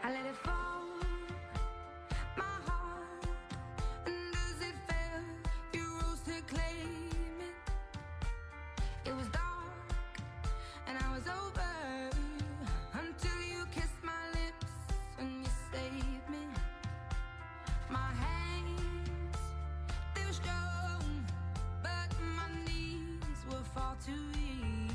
I let it fall, my heart, and as it fell, you rose to claim it. It was dark, and I was over, until you kissed my lips and you saved me. My hands, they were strong, but my knees were far too weak.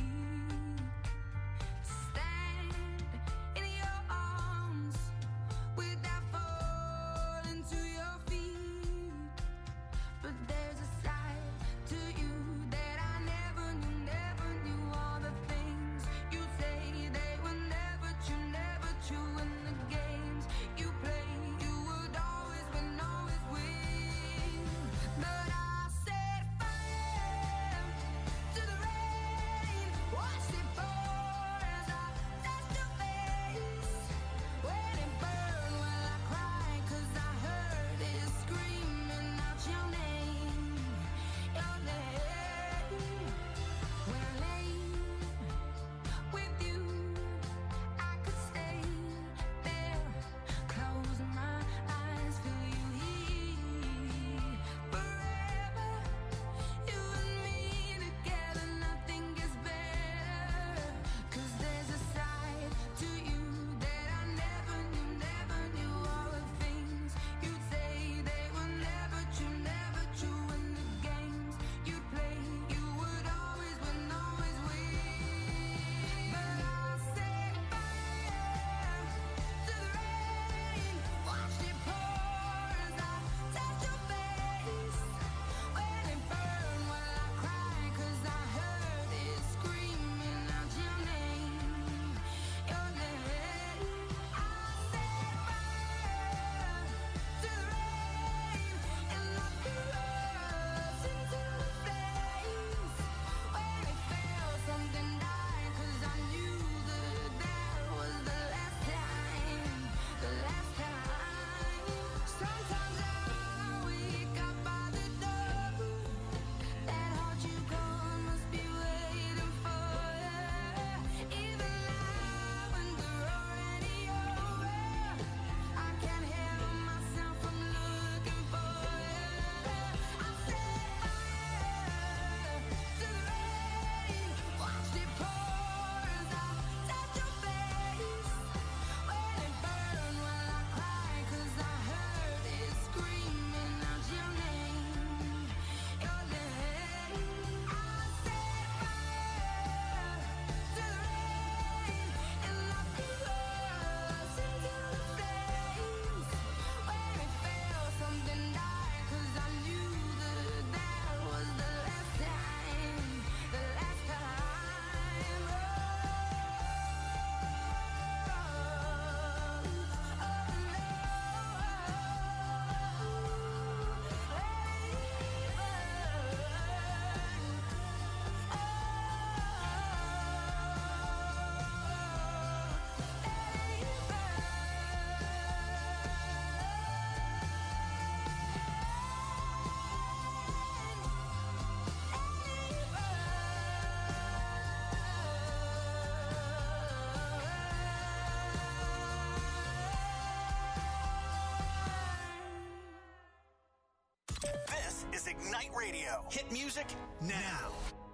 Ignite Radio. Hit music now.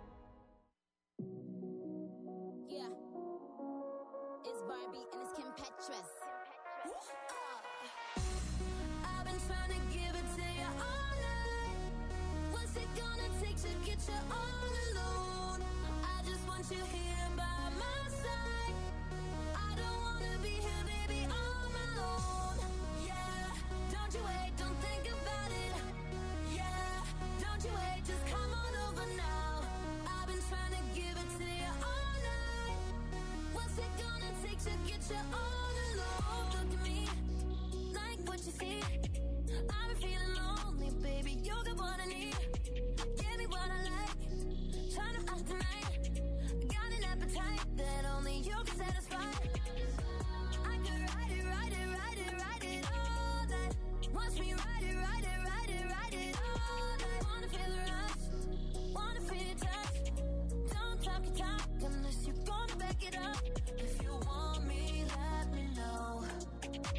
Yeah. It's Barbie and it's Kim Petras. I've been trying to give it to you all night. What's it gonna take to get you all alone? I just want you here by my side. I don't wanna be here, baby, on my own. Yeah, don't you wait, don't think about it. Yeah, don't you wait, just come on over now. I've been trying to give it to you all night. What's it gonna take to get you all alone? Look at me, like what you see. I've been feeling lonely, baby, you got what I need. Give me what I like, trying to act tonight. Got an appetite that only you can satisfy. I could ride it, ride it, ride it, ride it all night. Watch me ride it, ride it, ride it, ride it all night. Wanna feel the rush, wanna feel your touch. Don't talk your talk unless you're gonna back it up. If you want me, let me know.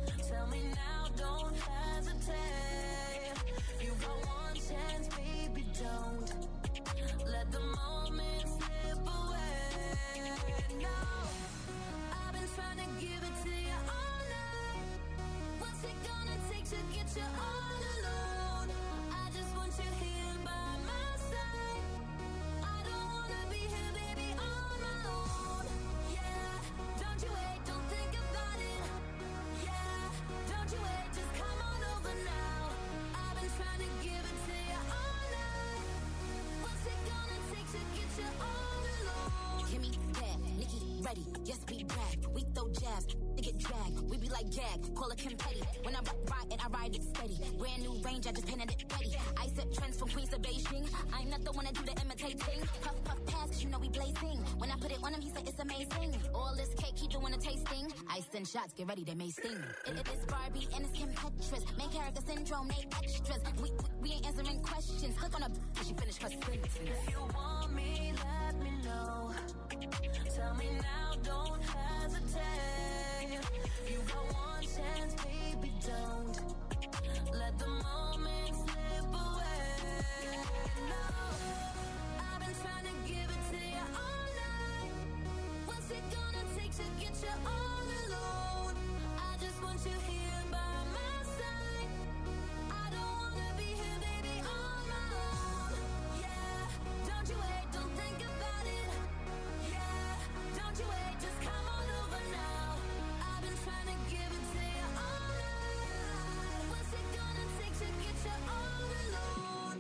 get you all alone. I just want you here by my side. I don't wanna be here, baby, on my own. Yeah, don't you wait, don't think about it. Yeah, don't you wait, just come on over now. I've been trying to give it to you all night. What's it gonna take to get you all alone? Kimmy, bad, Nikki, ready, yes, we brag. We throw jabs, they get dragged. We be like gag, call it Kim Petty. When I ride it, I ride it steady. Brand new range, I just painted it ready. I set trends from Queens to Beijing. I'm not the one to do the imitating. Puff, puff, pass, cause you know we blazing. When I put it on him, he said it's amazing. All this cake, keep doing a tasting. I send shots, get ready, they may sting. It is Barbie and it's Kim Petras. Main character syndrome, they extras. We ain't answering questions. Click on her, she finished her sentence. If you want me, let me know. Tell me now, don't hesitate. You got one chance, baby, don't let the moment slip away. No, I've been trying to give it to you all night. What's it gonna take to get you all alone? I just want you here by my side. I don't wanna be here, baby, on my own. Yeah, don't you wait, don't think about it. Yeah, don't you wait, just come on over now. I've been trying to give it to you all night. What's it gonna take to get you all alone?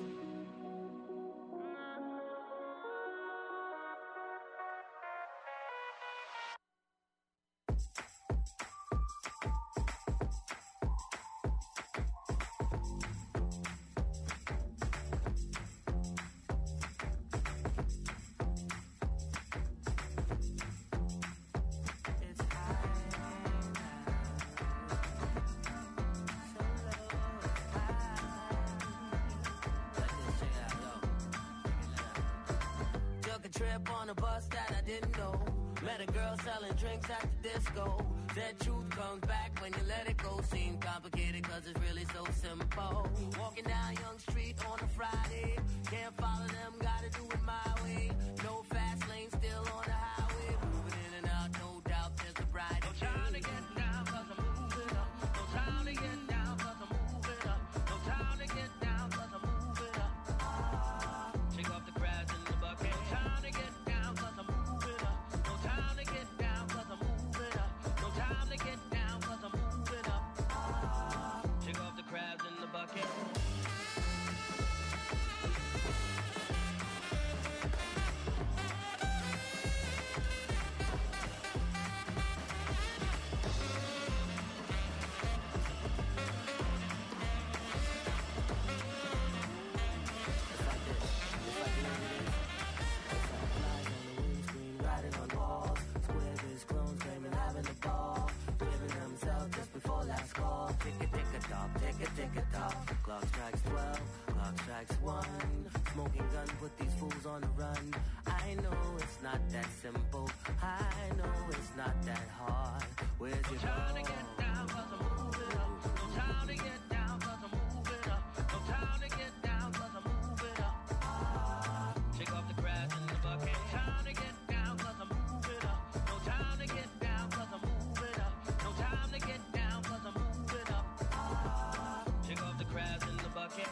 Took a trip on a bus that I didn't know. Met a girl selling drinks at the disco. Said truth comes back when you let it go. Seemed complicated cause it's really so simple. Walking down Young Street on a Friday. Can't follow them, gotta do it my way. No fast lane, still on the highway. Moving in and out, no doubt there's a bright. No time to get down cause I'm moving up. No time to get down cause I'm moving up. No time to get down cause I'm moving up. Shake off the crabs in the bucket. No time to get down cause I'm moving up. No time to get down cause I'm moving up. No time to get down cause I'm moving up. Shake off the crabs in the bucket. Riding on walls, squares, clones, blaming, having a ball, giving themselves just before last call. Tick a tock, tick a tock. Clock strikes 12, clock strikes 1. Smoking gun, put these fools on the run. I know it's not that simple. I know it's not that hard. Where's your time to get down cause I'm moving up. No time to get down cause I'm moving up. No time to get down cause I'm moving up. Shake off the crabs in the bucket. No time to get down cause I'm moving up. No time to get down cause I'm moving up. No time to get down cause I'm moving up. Shake off the crabs in the bucket.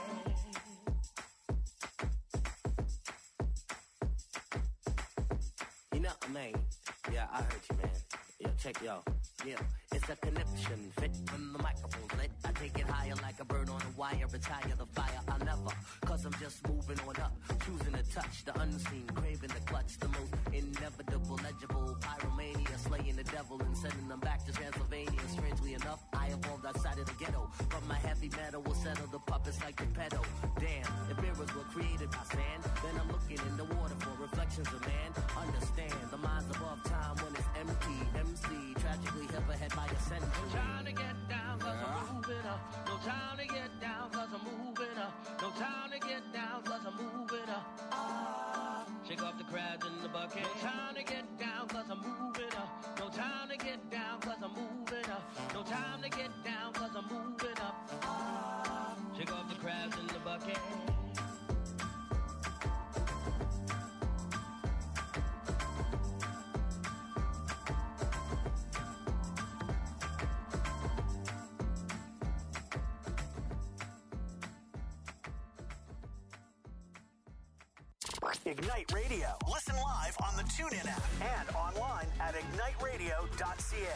You know, man. Yeah, I heard you, man. Yo, check yo. Yeah, it's a conniption fit when the microphone's lit. I take it higher like a bird on a wire. Retire the fire, I'll never. Cause I'm just moving on up. Choosing to touch the unseen. Craving the clutch. The most inevitable, legible. Pyromania. Slaying the devil and sending them back to Transylvania. Strangely enough, I evolved outside of the ghetto. But my heavy metal will settle the puppets like the pedo. Damn, if mirrors were created by sand, then I'm looking in the water for reflections of man. Understand, the mind's above time when it's empty. MC, tragically hip ahead by a century. No time to get down cause I'm moving up. No time to get down cause I'm moving up. No time to get down cause I'm moving up. Shake off the crabs in the bucket. No time to get down cause I'm moving up. No time to get down cause I'm moving up. No time to get down cause I'm moving up. Shake off the crabs in the bucket. Ignite Radio. Listen live on the TuneIn app and online at igniteradio.ca.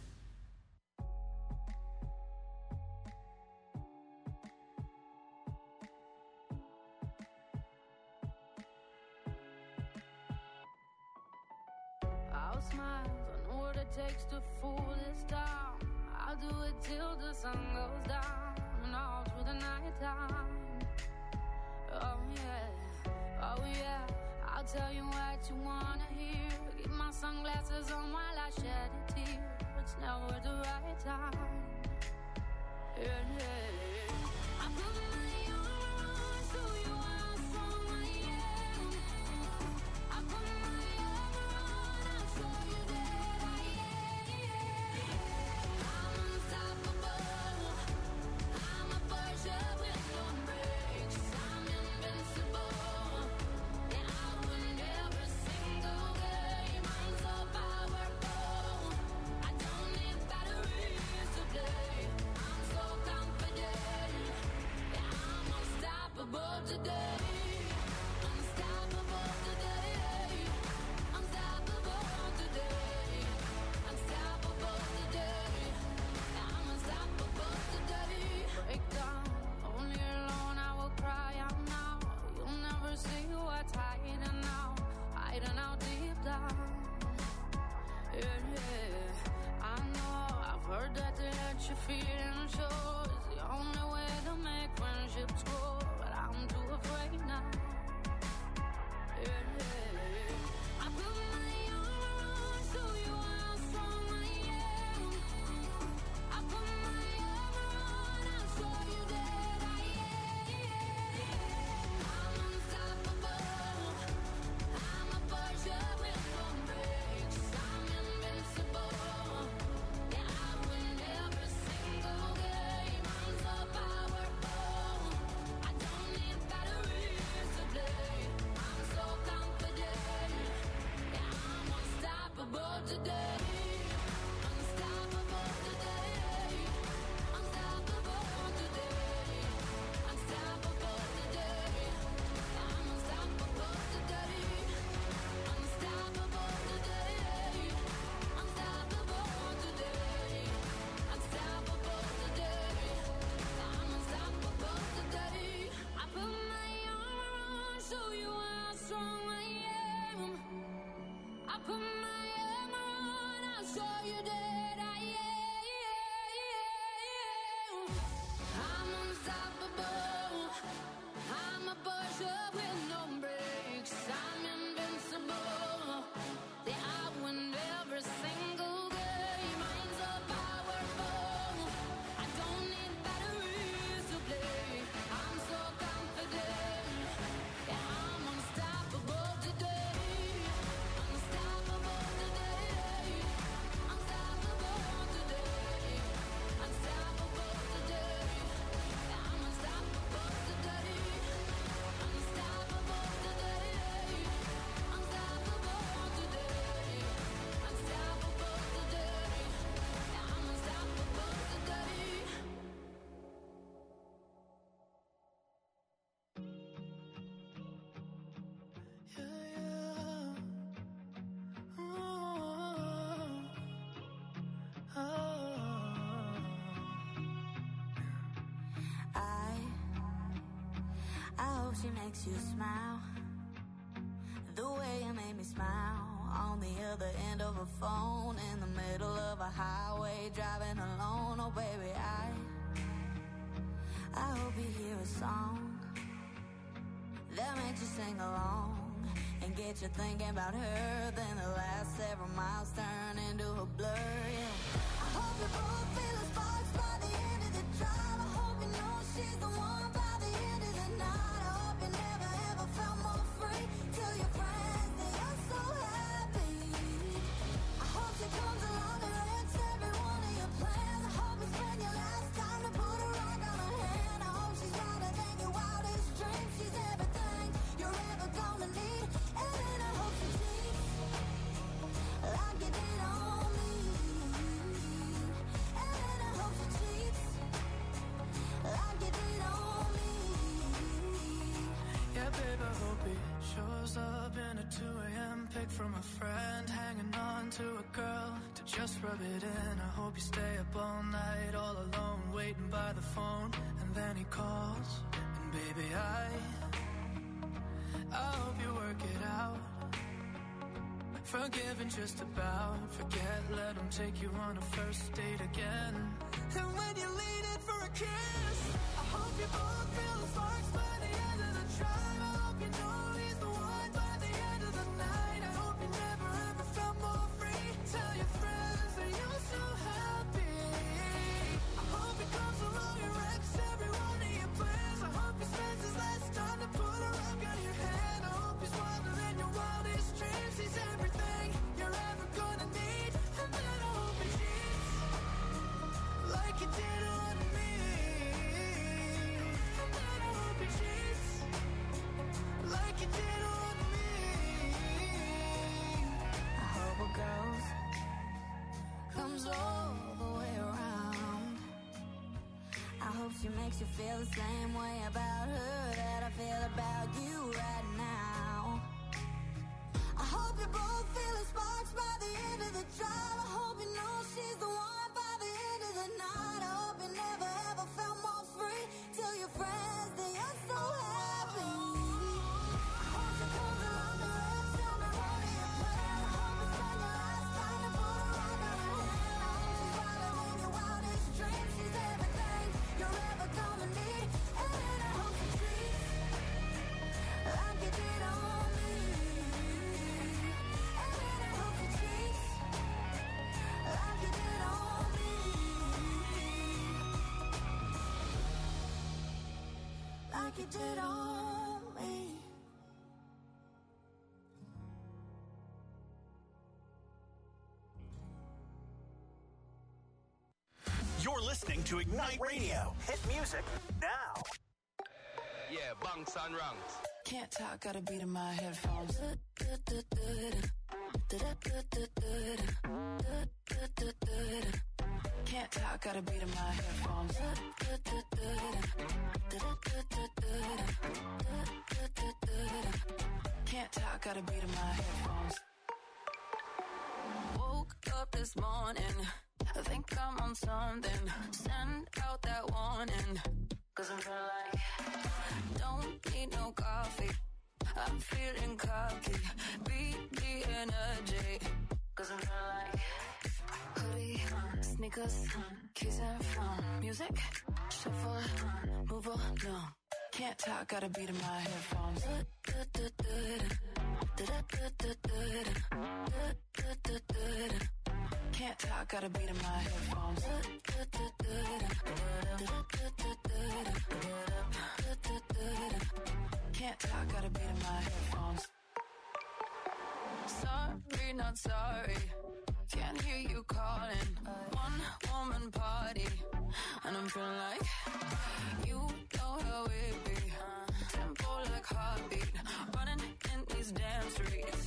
I'll smile, I know what it takes to fool this town. I'll do it till the sun goes down and all through the night time. Oh yeah, I'll tell you what you wanna hear. Keep my sunglasses on while I shed a tear. It's never the right time. Yeah. I put my armor on, show you how strong I am. I put my armor on, I'll show you that I am. I'm unstoppable. I'm a Porsche with no brakes. I'm invincible. Yeah, I win every single game. I'm so powerful. I don't need batteries to play. I'm so confident. Yeah, I'm unstoppable today. Unstoppable today. Unstoppable today. Unstoppable today. Yeah, I'm unstoppable today. Break down, only alone I will cry out now. You'll never see what's hiding out deep down. Yeah. I know, I've heard that to let you feel and show is the only way to make friendships grow. But I'm too afraid now. Yeah. I put my armor on, show you how strong I am. I put my armor on, I'll show you that I am. I'm unstoppable. I'm a Porsche with no brakes. I'm invincible. Yeah, I win every single game. I'm so powerful. I don't need batteries to play. I'm so confident. Yeah, I'm unstoppable today. Unstoppable today. Unstoppable today. Unstoppable today. I'm unstoppable today. Unstoppable today. Unstoppable today. Unstoppable today. I'm unstoppable today. I put my armor on, show you how strong I am. I put my armor on, I'll show you that I am. I'm unstoppable. I'm a Porsche with no brakes. I'm invincible. Yeah, I win every single game. I'm so powerful. I don't need batteries to play. I'm so confident. Yeah, I'm unstoppable today. Unstoppable today. Unstoppable today. Unstoppable today. Yeah, I'm unstoppable today. Unstoppable today. Unstoppable today. Unstoppable today. Yeah, I'm unstoppable today. I hope she makes you smile the way you made me smile on the other end of a phone in the middle of a highway driving alone. Oh baby, I hope you hear a song that makes you sing along and get you thinking about her. Then the last several miles turn into a blur. Yeah. I hope you both feel the sparks by the end of the drive. I hope you know she's the one by the end of the night. I hope you never ever felt more free. Tell your friends that you're so happy. I hope she comes along and wrecks every one of your plans. I hope you spend your last time to put a rock on her hand. I hope she's brighter than your wildest dreams. She's everything you're ever gonna need. And then I hope she cheats like you did on me. And then I hope she cheats rub it in. I hope you stay up all night, all alone, waiting by the phone. And then he calls, and baby, I hope you work it out. Forgive and just about forget. Let him take you on a first date again. And when you lean in for a kiss, I hope you both feel the sparks by the end of the drive. I hope you know he's the one by the end of the night. I hope you never ever felt more free. Tell your friends that you're so happy. I hope he comes along and wrecks every one of your plans. I hope he spends his last time to put a rock on your hand. I hope he's wilder than your wildest dreams. He's everything you're ever gonna need. And then I hope he cheats like you did on me. And then I hope he cheats like you did on me. I hope it goes, comes all the way around. I hope she makes you feel the same way about her that I feel about you right now. I hope you both feel the sparks by the end of the drive. I hope you know she's the one by the end of the night. I hope you never ever felt more free. Tell your friends that you're so happy. I hope she comes along and wrecks every one of your plans. I hope you spend your last time to put a rock on your hand. I hope she's wilder than your wildest dreams. She's everything you're ever gonna need. And I hope she treats like you did on me. And I hope she treats like you did on me. Like you did on me. You're listening to Ignite Radio. Hit music now. Yeah, bunks and ranks. Can't talk, got a beat in my headphones. Can't talk, got a beat in my headphones. Can't talk, got a beat in my headphones. Woke up this morning, I think I'm on something. Send out that warning, 'cause I'm feeling like don't need no coffee. I'm feeling cocky, beat the energy, 'cause I'm feeling like hoodie, sneakers, keys and phone, music, shuffle, move along. Can't talk, got a beat in my headphones. Can't talk, got a beat in my headphones. Can't talk, got a beat in my headphones. Sorry, not sorry. Can't hear you calling. One woman party, and I'm feeling like you know how it be. Tempo like heartbeat, running in these damn streets.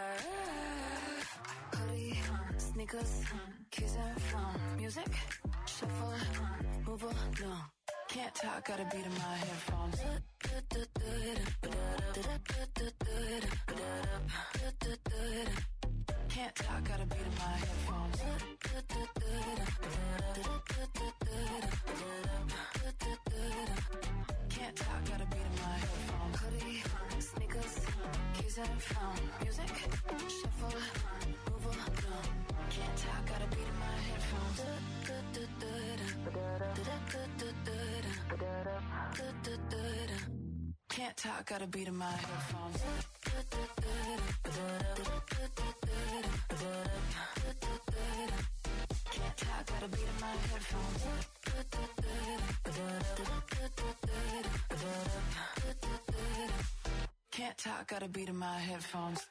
Hoodie, sneakers, keys and phone, music, shuffle, move along. Can't talk, got a beat in my headphones. Can't talk, got a beat in my headphones. Can't talk, got a beat in my headphones. Hoodie, sneakers, keys and phone, music, shuffle, move along. Can't talk, got a beat in my headphones. Can't talk, got a beat in my headphones. Can't talk, got a beat in my headphones. Can't talk, got a beat in my headphones.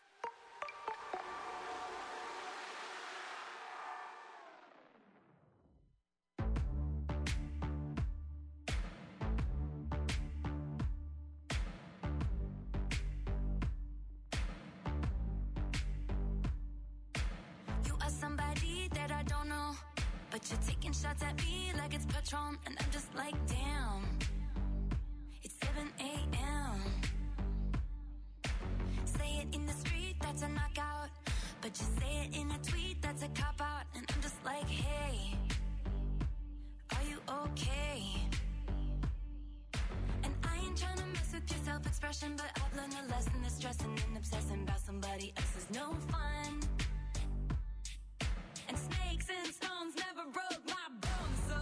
You are somebody that I don't know, but you're taking shots at me like it's Patron, and I'm just like, damn. It's 7 a.m. Say it in the street, that's a knockout. But you say it in a tweet, that's a cop-out. And I'm just passion, but I've learned a lesson that stressing and obsessing about somebody else is no fun. And snakes and stones never broke my bones, so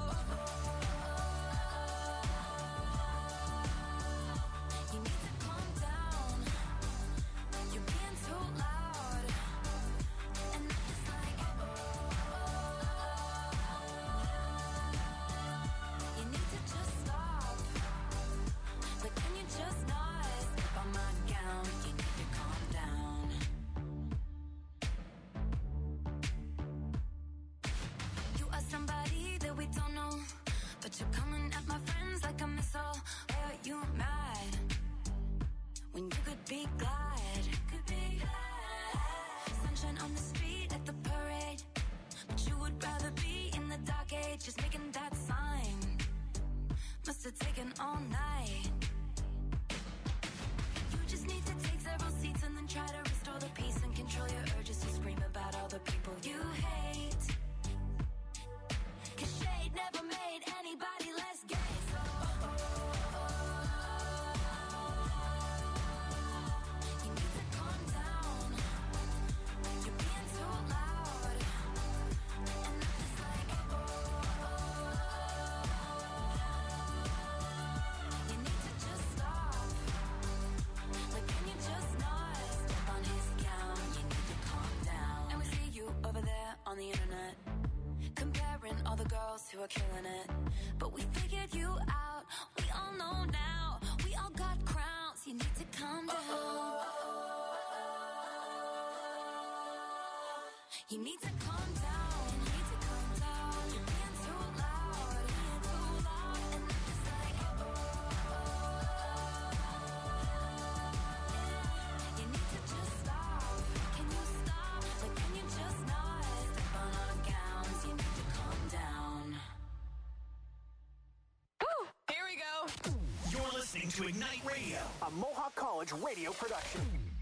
you need to calm down. You're being too loud, and I'm just like, you need to just stop. But can you just not step on my gown? You need to calm down. You are somebody that we don't know, but you're coming at my friends like a missile. Why are you mad when you could be glad? Could be glad. Sunshine on the street at the parade, but you would rather be in the dark age, just making that sign. Must have taken all night. You just need to take several seats and then try to restore the peace and control your urges to scream about all the people you hate. 'Cause shade never made anybody less gay, so you need to calm down. You're being too loud, and I'm just like, you need to just stop. Like, can you just not step on his gown? You need to calm down. And we see you over there on the internet, comparing all the girls who are killing it. But we figured you out. We all know now. We all got crowns. You need to calm down. You need to calm down. You need to calm down. You're being too loud. Being too loud. And I'm just like, you need to just stop. Can you stop? Like, can you just not step on our gowns? You need to calm down. Here we go. You're listening to Ignite Radio, a Mohawk College radio production.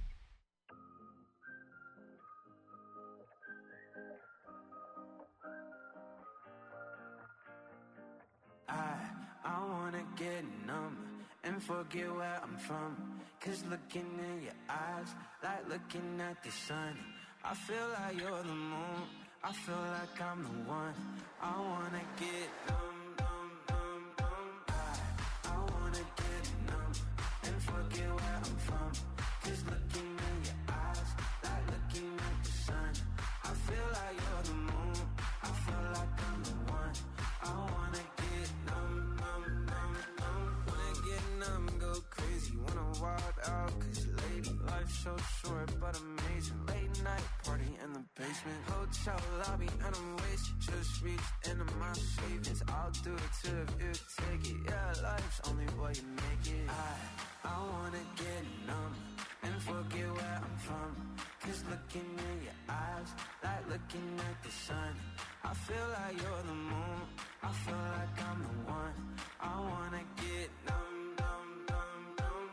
I wanna get numb and forget where I'm from. 'Cause looking in your eyes, like looking at the sun. I feel like you're the moon, I feel like I'm the one. I wanna get numb, numb, numb, numb. I wanna get numb and forget where I'm from. 'Cause looking in your eyes, like looking at the sun. I feel like you're the moon, I feel like I'm the one. I wanna get numb, numb, numb, numb. Wanna get numb, go crazy, wanna wild out. 'Cause lady, life's so short but amazing. Late night party in the basement, hotel lobby and I'm wasted. Just reached into my savings, I'll do it too if you take it. Yeah, life's only what you make it. I wanna get numb and forget where I'm from. 'Cause looking in your eyes, like looking at the sun. I feel like you're the moon, I feel like I'm the one. I wanna get numb, numb, numb, numb.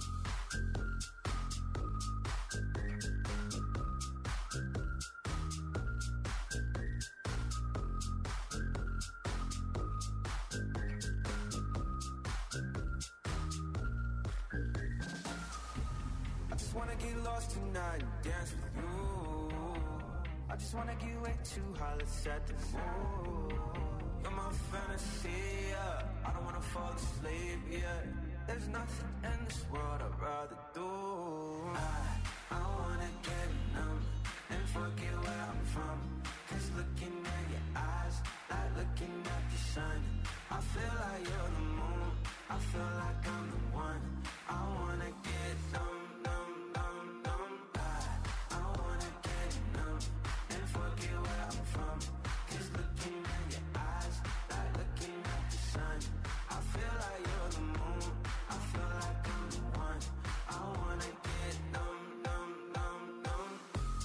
I just wanna get lost tonight and dance with you. I just wanna get way too high, let's set the mood. You're my fantasy, yeah. I don't wanna fall asleep, yeah. There's nothing in this world I'd rather do. I wanna get numb and forget where I'm from. 'Cause looking at your eyes, like looking at the sun. I feel like you're the moon, I feel like I'm the one. I wanna get numb, numb, numb, numb. I wanna get numb and forget where I'm from. 'Cause looking at your eyes, like looking at the sun. I feel like you're the moon, I feel like I'm the one. I wanna get numb, numb, numb, numb.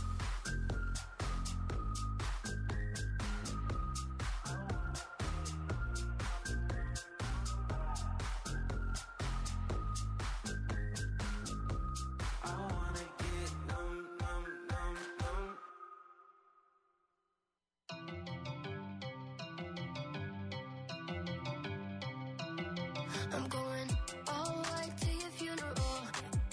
I wanna get numb, numb, numb, numb. I'm going all white to your funeral.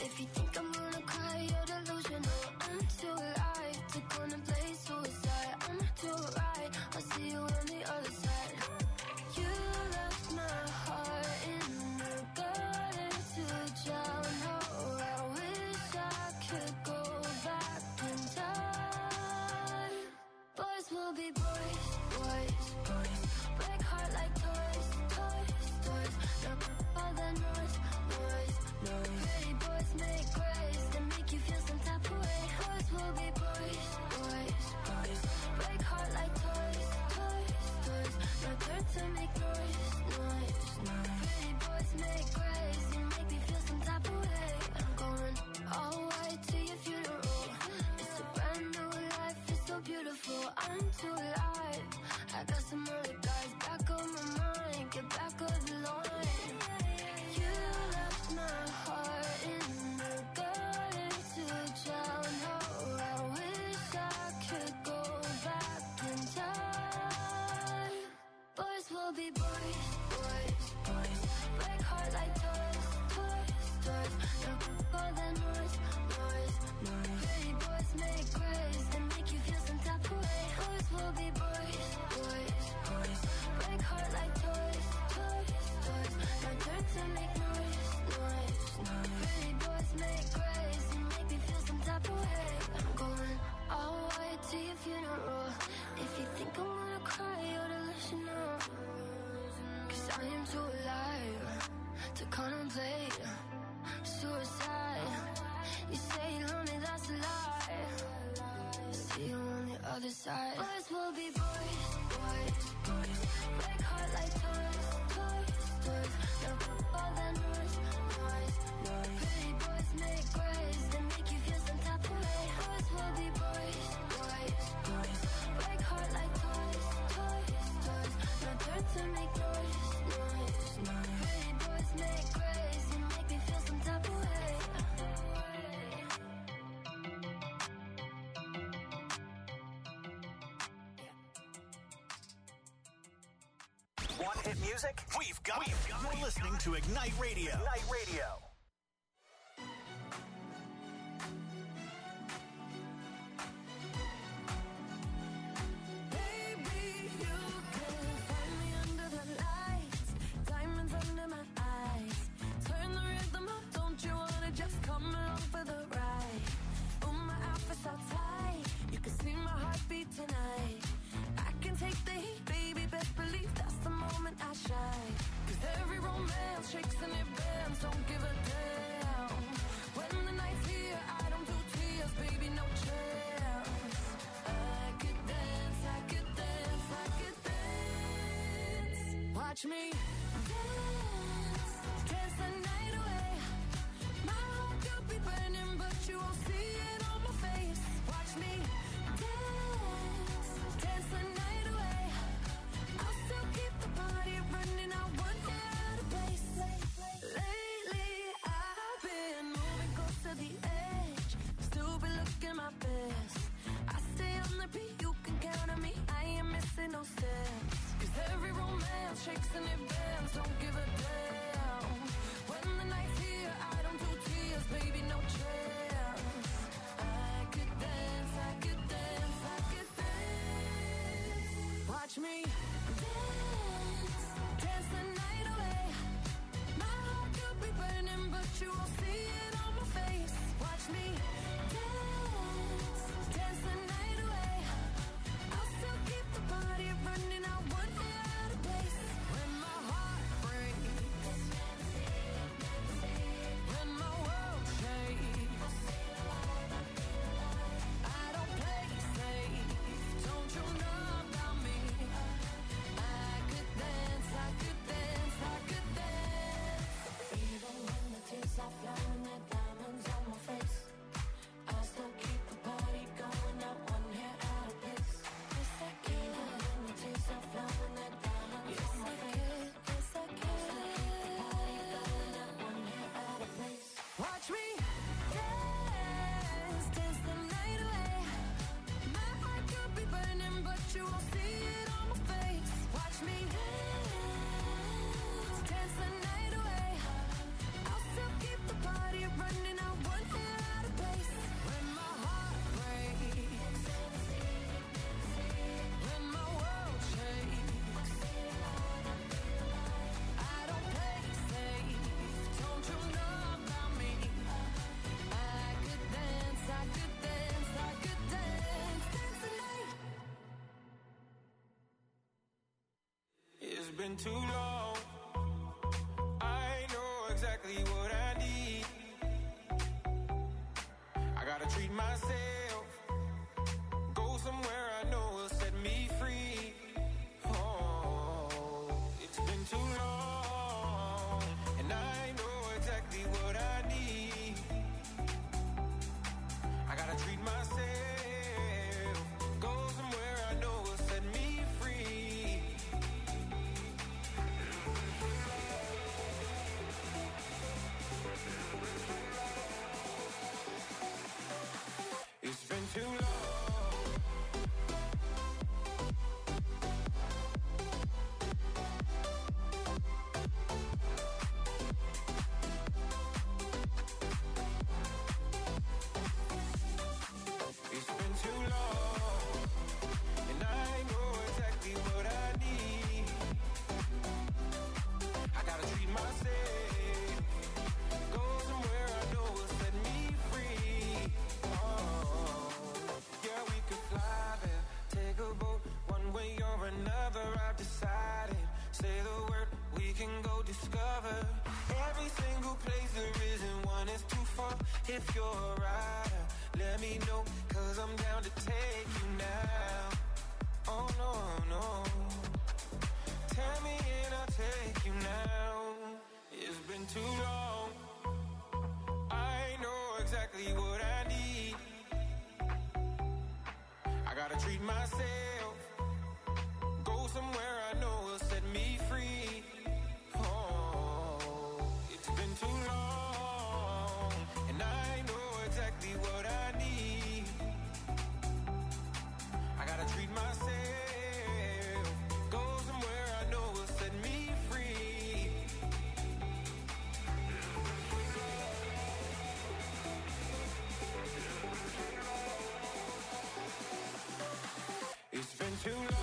too alive to contemplate suicide. You say you're lonely, that's a lie. See you on the other side. Boys will be boys, boys, boys. Break heart like toys, toys, toys. No, all that noise, noise, noise. Pretty boys make grace, they make you feel some type of way. Boys will be boys, boys, boys. Break heart like toys, toys, toys. No turn to make noise, noise, noise. Pretty boys make grace, they make me feel some type of way. One hit music? We've got it. You're listening to Ignite Radio. Ignite Radio. Baby, you can find me under the lights, diamonds under my eyes. Turn the rhythm up, don't you wanna just come along for the ride? Oh, my outfit's all tight, you can see my heartbeat tonight. I can take the heat, baby, best believe that's the moment I shine. 'Cause every romance shakes and it bends, don't give a damn. When the night's here, I don't do tears, baby, no chance. I could dance, I could dance, I could dance. Watch me dance, dance the night away. My heart could be burning, but you won't see it on my face. Watch me dance, dance the night away. I'll still keep the party running, I want you out of place. Lately, I've been moving close to the edge, still be looking my best. I stay on the beat, you can count on me, I ain't missing no steps. 'Cause every romance shakes and it bends, don't give a damn. When the night's here, I don't do tears, baby, no chance. I could dance, I could dance, I could dance. Watch me dance, dance the night away. My heart could be burning, but you won't see it on my face. Watch me dance, dance the night away. I'll still keep the party running, I want you out of place. When my heart breaks, when my world shakes, I don't play safe, don't you know about me? I could dance, I could dance, I could dance. Even when the tears are flowing, the diamonds on my face, I still keep the party going, not one hair out of place. Yes, I can. Even when the tears are flowing, the diamonds on my face, yes, I can. Watch me dance, dance the night away. My heart could be burning, but you won't see it on my face. Watch me dance, dance the night away. I'll still keep the party running, I want you out of place. When my heart breaks, when my world shakes, I don't play safe, don't you know about me? I could dance, I could dance, I could dance, dance the night. It's been too long. I know exactly what I need. I gotta treat myself, go somewhere I know will set me free. Oh, it's been too long, and I know exactly what I need. I gotta treat myself, go somewhere I know will set me free. if you're a rider, let me know, 'cause I'm down to take you now. Oh no, no. Tell me and I'll take you now. It's been too long. I know exactly what I need. I gotta treat myself. Go somewhere I know will set me free. Oh, it's been too long. And I know exactly what I need. I gotta treat myself. Go somewhere I know will set me free. It's been too long.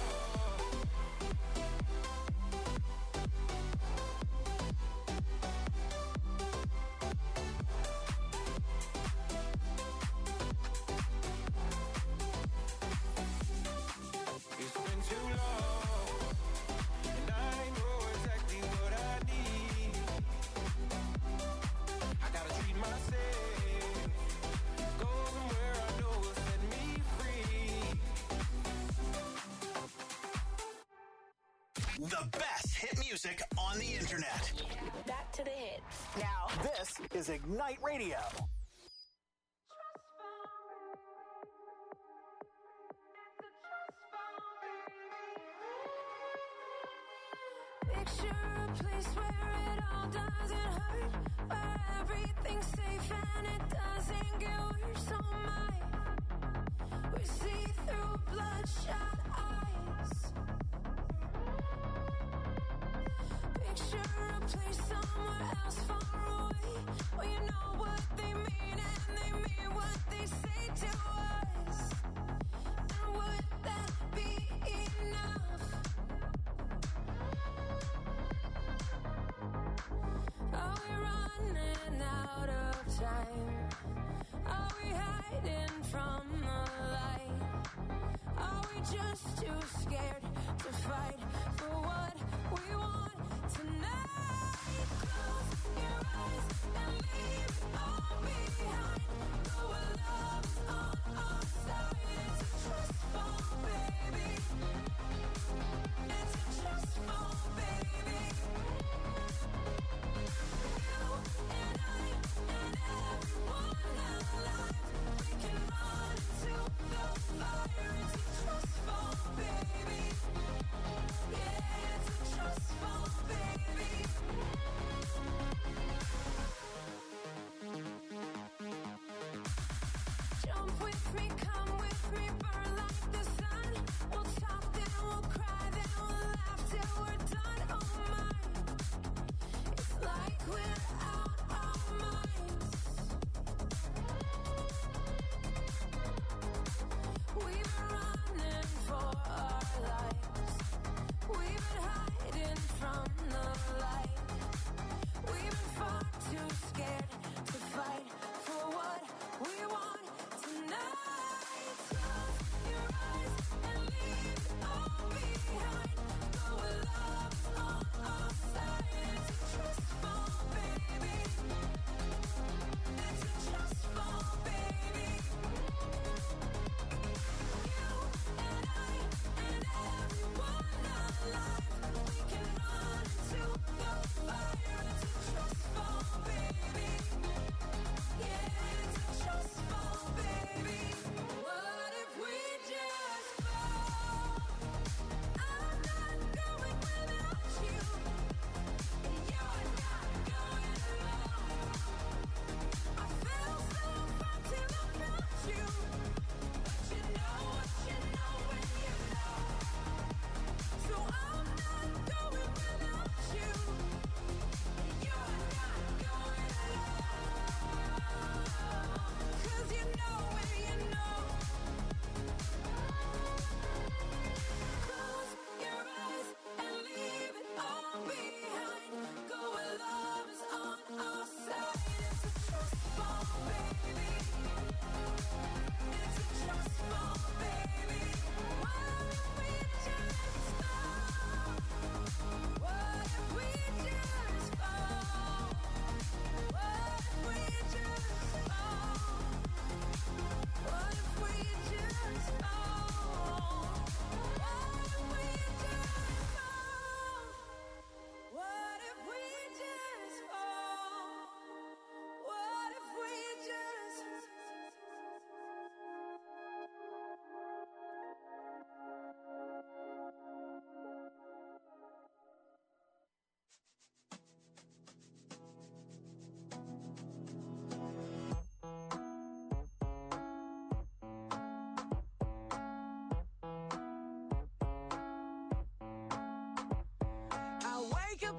It's been too long, and I know exactly what I need. I gotta treat myself. Go somewhere I know will set me free. The best hit music on the internet. Back to the hits. Now, this is Ignite Radio. Picture a place where it all doesn't hurt, where everything's safe and it doesn't get worse. Oh my, we see through bloodshot eyes. Picture a place somewhere else far away, where you know what they mean and they mean what they say to us. And would that be enough? Are we running out of time? Are we hiding from the light? Are we just too scared to fight for what we want tonight? Close your eyes and leave it all behind. Know our love is on our side. It's a trust fall, baby. It's a trust fall, baby. You and I and everyone alive, we can run into the fire. It's a trust fall, baby. Yeah, it's a trust fall, baby.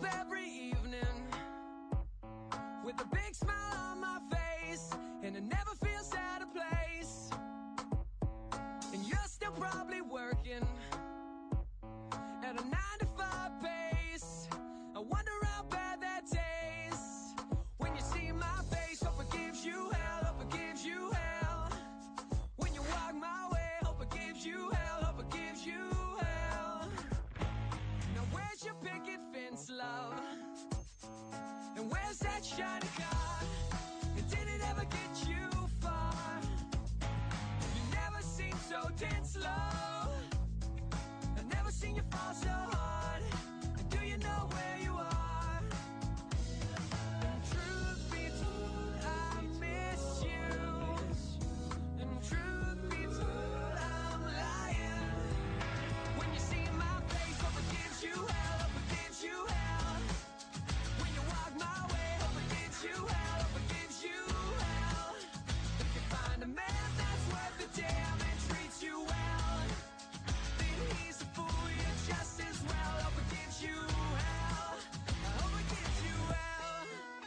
up every evening with a big smile on my face, and it never feels out of place. And you're still probably working at a 9-to-5 pace. I wonder how bad that tastes when you see my face. Hope it gives you hell, hope it gives you hell. When you walk my way, hope it gives you hell, hope it gives you hell. Now where's your picket fence, love? And where's that shiny car? And did it ever get you far? You never seem so dead slow. I've never seen you fall so hard. And do you know where you are? And truth be told, I miss you. And truth be told, I'm lying. When you see my face, hope it gives you hell, hope it gives you hell. When you walk my way, hope it gives you hell, hope it gives you hell. If you find a man that's worth the damn and treats you well, then he's a fool, you're just as well. Hope it gives you hell, I hope it gives you hell.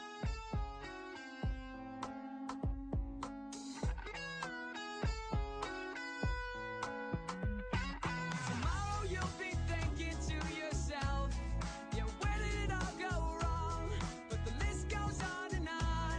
Tomorrow you'll be thinking to yourself, yeah, where did it all go wrong? But the list goes on and on.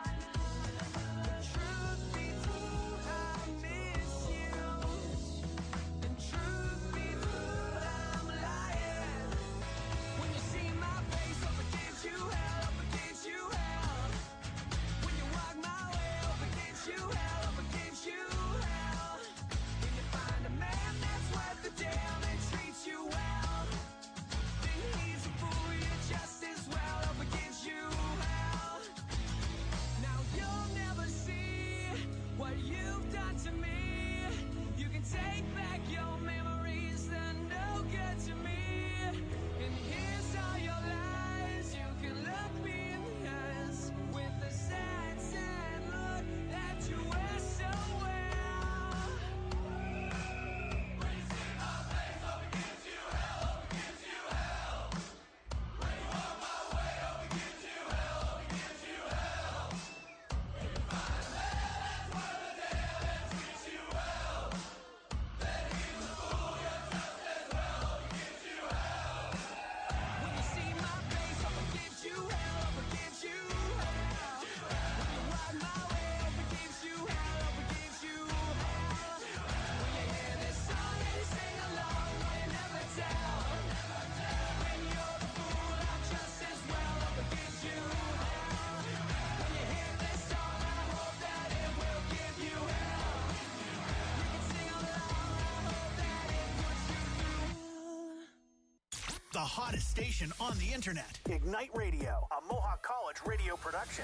Truth be told, I miss you. And truth be told, I'm lying. When you see my face, hope it gives you hell, hope it gives you hell. When you walk my way, hope it gives you hell, hope it gives you hell. When you find a man that's worth the damn and treats you well, then he's a fool, you're just as well. Hope it gives you hell. Now you'll never see what you've done to me. You can take back your memories, they're no good to me. And here's all your lies. You can look me in the eyes with the sad, sad look that you wear so well. When you see my face, hope it gives you hell, hope it gives you hell. When you walk my way, hope it gives you hell, hope it gives you hell. When you find a man that's worth the damn and treats you well, then he's a fool, you're just as well. Hope it gives you hell. When you see my face, hope it gives you hell, hope it gives you hell. When you walk my way, hope it gives you hell, hope it gives you hell. When you hear this song and you sing along, no, you never tell. When you're the fool, I'm just as well, hope it gives you hell. When you hear this song, I hope that it will give you hell. You can sing along, I hope that it puts you through. The hottest station on the internet. Ignite Radio, a Mohawk College radio production.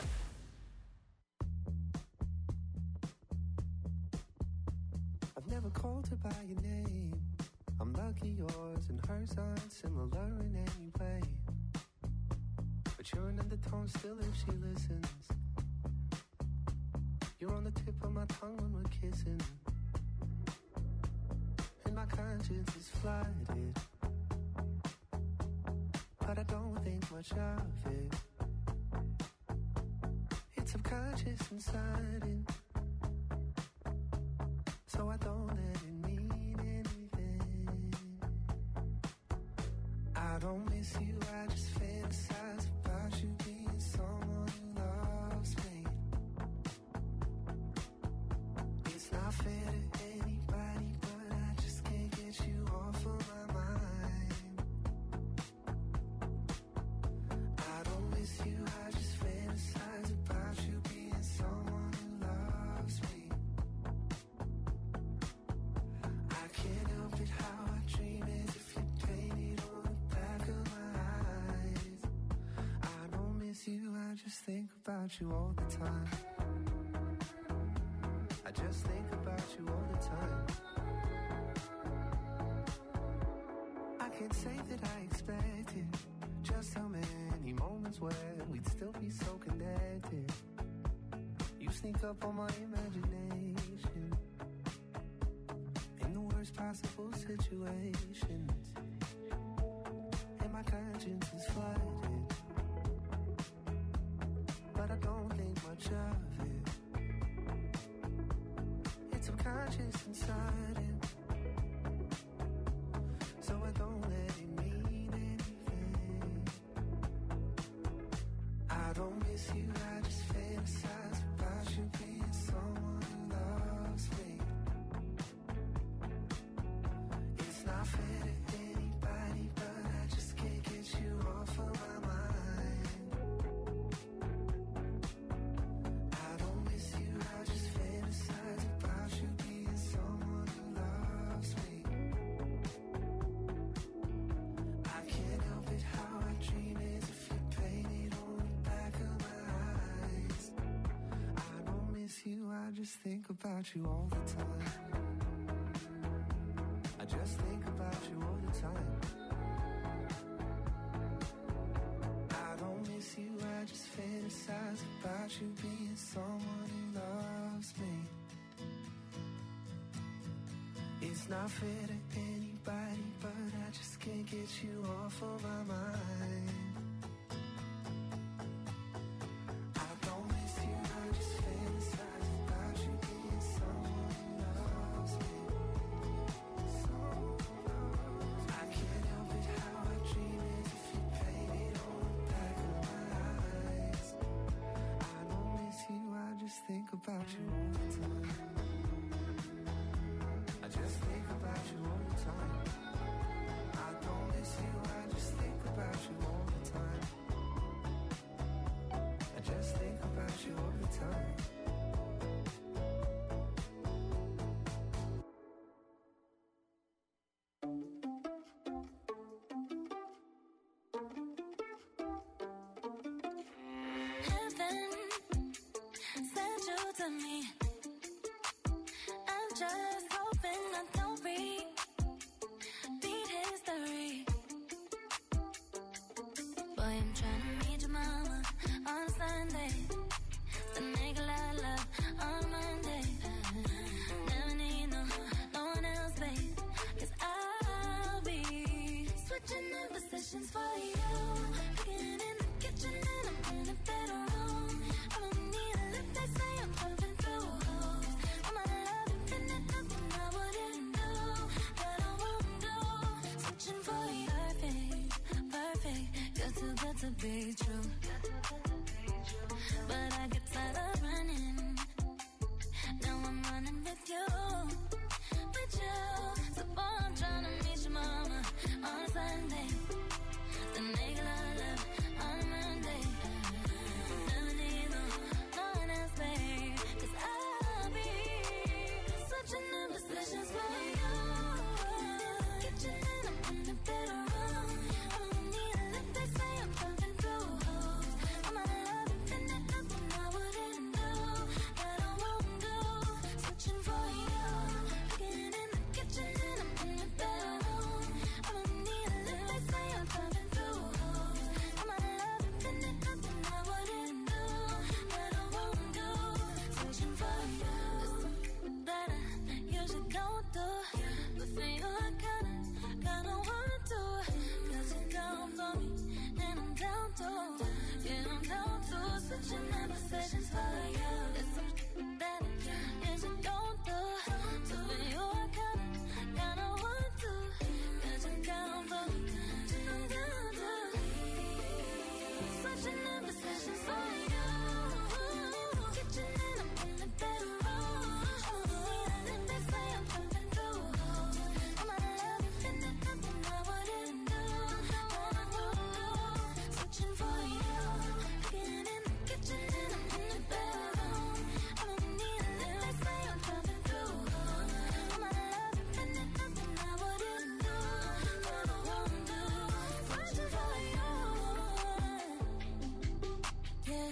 I've never called her by your name. I'm lucky yours and hers aren't similar in any way. But you're an undertone still if she listens. You're on the tip of my tongue when we're kissing. And my conscience is flooded, but I don't think much of it. It's subconscious and sudden, so I don't let it mean anything. I don't miss you, I just fantasize about you being someone who loves me. It's not fair to anybody, but I just can't get you off of my mind. I don't miss you, I just fantasize about you being someone who loves me. I can't help it how I dream as if you painted on the back of my eyes. I don't miss you, I just think about you all the time. I just think about you all the time. I can't say that I expected just how many moments when we'd still be so connected. You sneak up on my imagination in the worst possible situations, and my conscience is flooded. just inside him. So I don't let it mean anything. I don't miss you, I just fantasize about you being someone who loves me. It's not fair to anybody, but I just can't get you off of my mind. I don't miss you, I just fantasize about you being someone who loves me. I can't help it, how I dream is if you painted on the back of my eyes. I don't miss you, I just think about you all the time. I just think about you all the time. I don't miss you, I just fantasize about you being someone who loves me. It's not fair to anybody, but I just can't get you off of my mind. I don't miss you, I just fantasize about you being someone who loves me. I can't help it, how I dream is if you painted on the back of my eyes. I don't miss you, I just think about you all the time. I just think about you all the time. I don't miss you, I just think about you all the time. I just think about you all the time. Heaven sent you to me. I'm just hoping I don't repeat history. Boy, I'm trying to meet your mama on Sunday. The nigga I love on Monday. Never need no one else, babe. 'Cause I'll be switching in positions for you. Getting in the kitchen and I'm in the bedroom. I don't need a lift, they say I'm pumping through holes. I'm out of love, infinite, nothing I wouldn't do, that I won't do. Switching for you, perfect, you're too good to be true. But I get tired of running. Now I'm running with you. So boy, I'm trying to meet your mama on Sunday. The nigga I love on Monday. Never need no one else, babe. 'Cause I'll be switching in positions for you. Kitchen and I'm in the bedroom. I don't need a lift, they say I'm pumping through holes. I'm out of love, infinite, nothing I wouldn't do, that I won't do. Switching for you. Getting in the kitchen and I'm in the bedroom. I don't need a lift, they say I'm pumping through holes. I'm out of love, infinite, nothing I wouldn't do, that I won't do. Switching for you. There's something that I usually don't do, but for you I kinda want to. 'Cause you're down for me and I'm down too. Yeah, I'm down to switching in positions for you. There's something that I usually don't do, so for you I kinda want to. 'Cause you're down for me and I'm down too. Switching in positions for you. Kitchen and I'm in the bedroom. They say I'm pumping through holes. I'm out of love, infinite, nothing I wouldn't do, that I won't do. Switching for you. Getting in the kitchen and I'm in the bedroom. I don't need a lift, they say I'm pumping through holes. I'm out of love, infinite, nothing I wouldn't do, that I won't do. Switching for you. Yeah.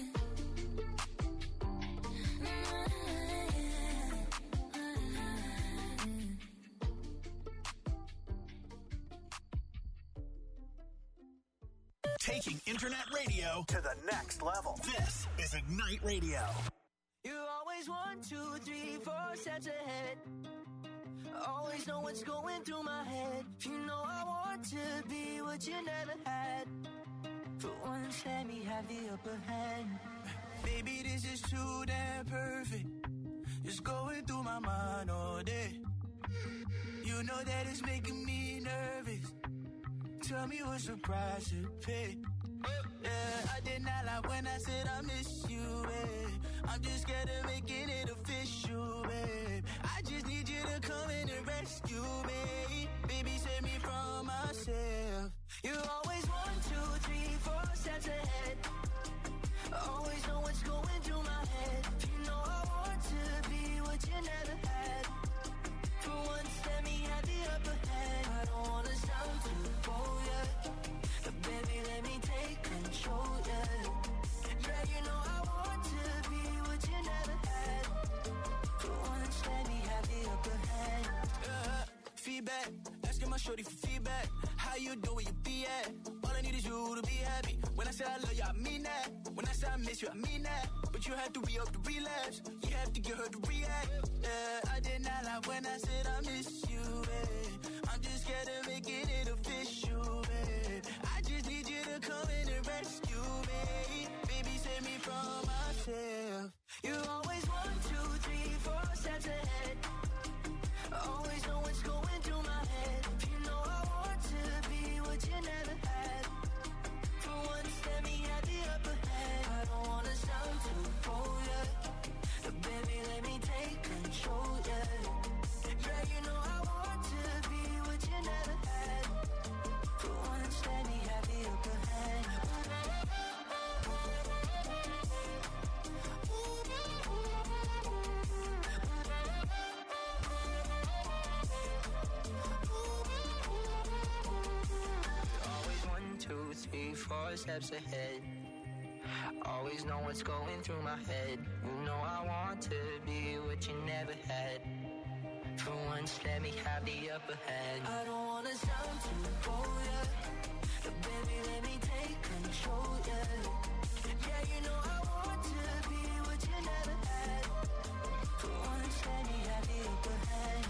Taking internet radio to the next level. This is Ignite Radio. You're always 1, 2, 3, 4 steps ahead. Always know what's going through my head. You know I want to be what you never had. For once, let me have the upper hand. Baby, this is too damn perfect. It's going through my mind all day. You know that it's making me nervous. Tell me what's the price to pay. Yeah, I did not lie when I said I miss you, babe. I'm just scared of making it official, babe. I just need you to come in and rescue me. Baby, save me from myself. You're always 1, 2, 3, 4 steps ahead. Always know what's going through my head. You know I want to be what you never had. For once, let me have the upper hand. I don't wanna sound too bold, yeah. But baby, let me take control, yeah. Yeah, you know I want to be what you never had. For once, let me have the upper hand. Feedback, asking my shorty for feedback. How you do where you be at? All I need is you to be happy. When I say I love you, I mean that. When I say I miss you, I mean that. But you have to re-up the relapse. You have to get her to react. Yeah, I did not lie when I said I miss you, babe. I'm just scared of making it official, babe. I just need you to come in and rescue me. Baby, save me from myself. You're always 1, 2, 3, 4 steps ahead. Always know what's going through my head. You know I want to be what you never had. For once, let me have the upper hand. I don't wanna sound too bold, yeah. But baby, let me take control, yeah. Yeah, you know I want to be what you never had. For once, let me have the upper hand. Always 1, 2, 3, 4 steps ahead. Always know what's going through my head. You know I want to be what you never had. For once, let me have the upper hand. I don't wanna sound too bold, yeah. But baby, let me take control, yeah. Yeah, you know I want to be what you never had. For once, let me have the upper hand.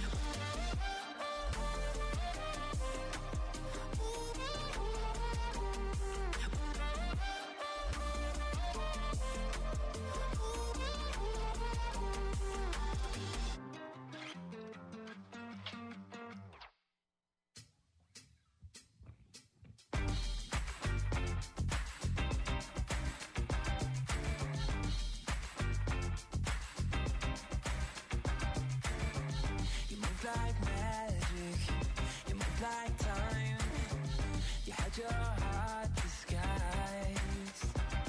Like magic, you move like time. You had your heart disguised.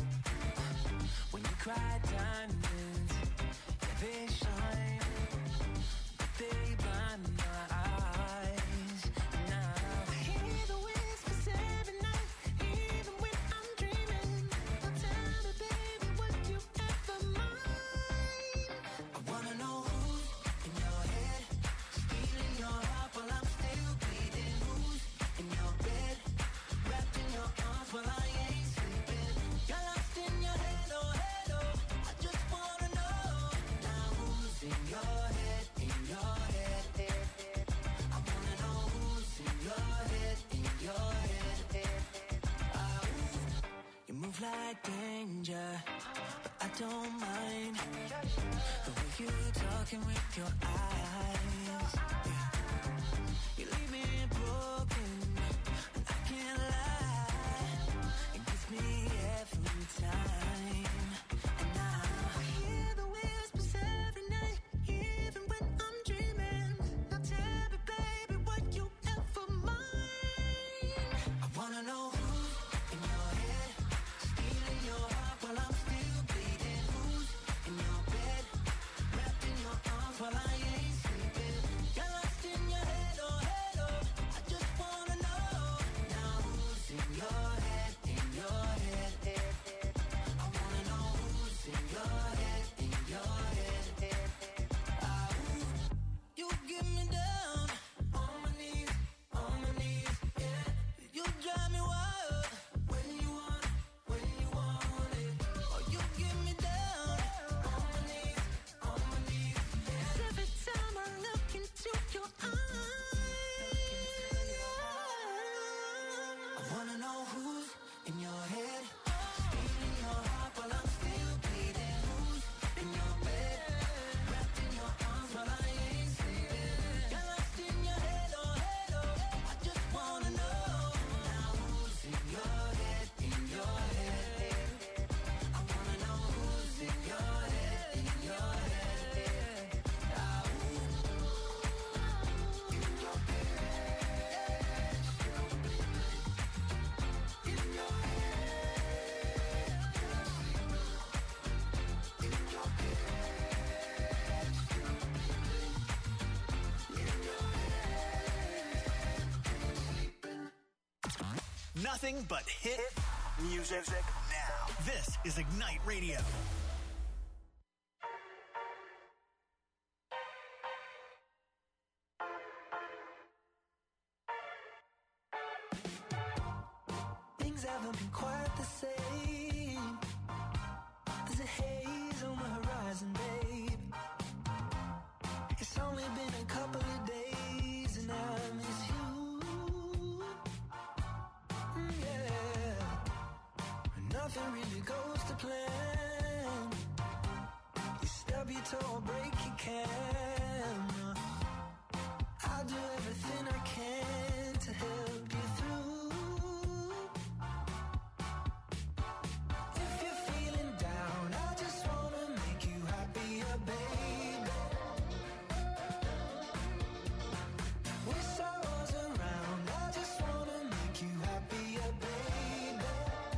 When you cry diamonds, yeah, they shine, but they blind my eyes. Now I hear the whispers every night, even when I'm dreaming. Don't tell me, baby, would you ever mind? I wanna know who's in your head, stealing your heart while I'm still bleeding. Who's in your bed, wrapped in your arms while I ain't sleeping? You're lost in your head, oh, head, oh. I just wanna know. Now who's in your head, in your head, head, head. I wanna know who's in your head, in your head, head, head. You move like danger, but I don't mind the way you talking with your eyes. Yeah. You leave me broken, and I can't lie. It gets me every time. And now I hear the whispers every night, even when I'm dreaming. Now tell me, baby, would you ever mind? I wanna know who's in your head, stealing your heart while I'm still bleeding. Who's in your bed, wrapped in your arms while I ain't sleeping? You're lost nothing but hit music now. This is Ignite Radio. Things haven't been quite the same. There's a haze on the horizon, babe. It's only been a couple of days and I miss you. Yeah. Nothing really goes to plan. You stub your toe or break your can. I'll do everything I can to help you through. If you're feeling down, I just wanna make you happier, baby. Wish I was around, I just wanna make you happier, baby.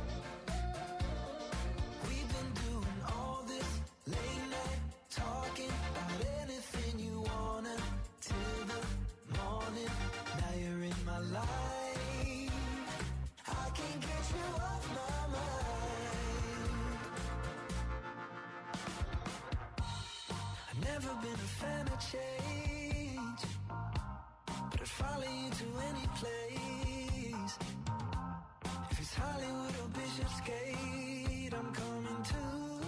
We've been doing all this late night talking about anything you wanna till the morning. Now you're in my life. I can't get you off my mind. I've never been a fan of change, but I'd follow you to any place. If it's Hollywood or Bishopsgate, I'm coming too.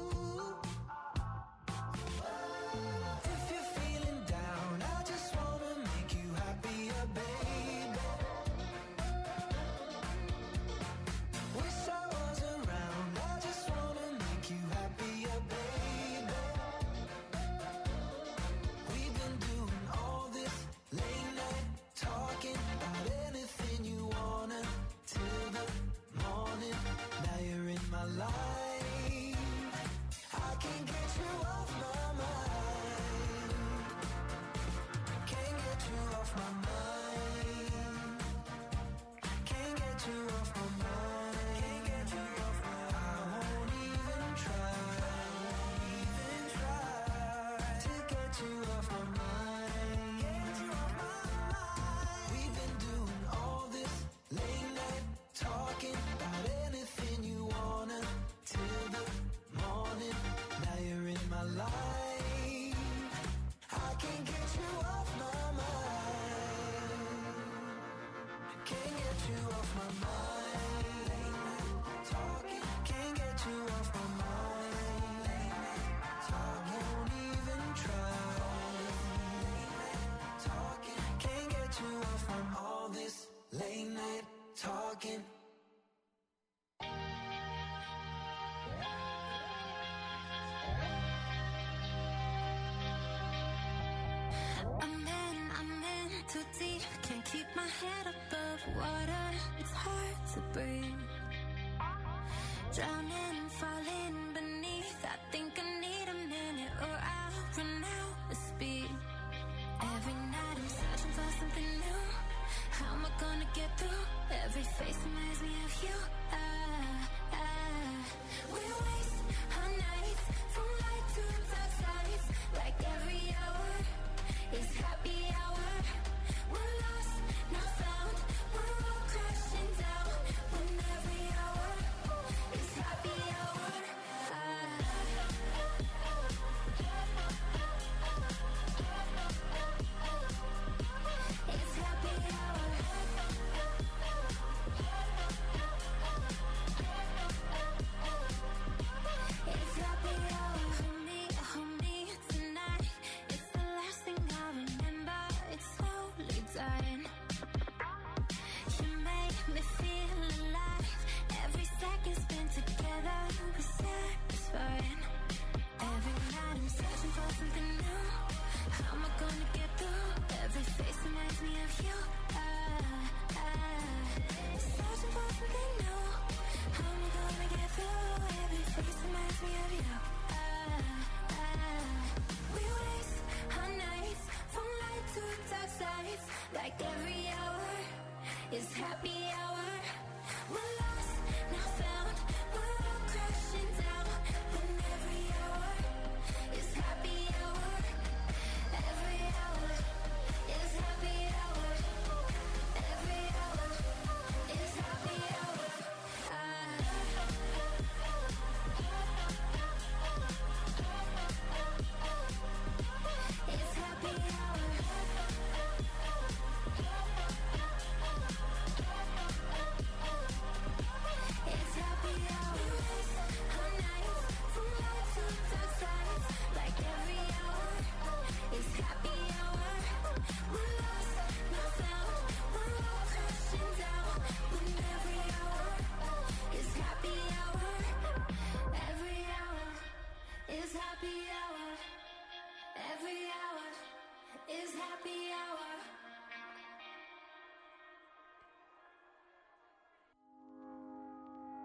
If you're feeling down, I just wanna make you happier, baby. Wish I was around, I just wanna make you happier, baby. We've been doing all this late night talking about anything you wanna till the morning. Now you're in my life. I can't get you off my mind. Can't get you off my mind. Can't get you off my mind. Can't get you off my mind. I won't even try to get you off my mind. Get you off my mind. We've been doing all this late night talking about anything you wanna till the morning. Now you're in my life. I can't get you off my mind. Can't get you off my mind. Late night talking. Can't get you off my mind. Late night talking. Won't even try. Late night talking. Can't get you off from all this late night talking. I'm in too deep, can't keep my head above water. It's hard to breathe. Drowning, falling beneath. I think I need a minute or I'll run out of speed. Every night I'm searching for something new. How am I gonna get through? Every face reminds me of you. We waste our nights from light to dark sides. Like every hour is happy hour. We're lost, not found. We're all crashing down. When every hour is happy hour. It's happy hour. It's happy hour. Hold me tonight. It's the last thing I remember. It's slowly dying. You make me feel alive. Every second spent together was satisfying. Every night I'm searching for something new. How am I gonna get through? Every face reminds me of you. Searching for something new. How am I gonna get through? Every face reminds me of you. We waste our nights from light to dark sides. Like every hour is happy hour. We're lost.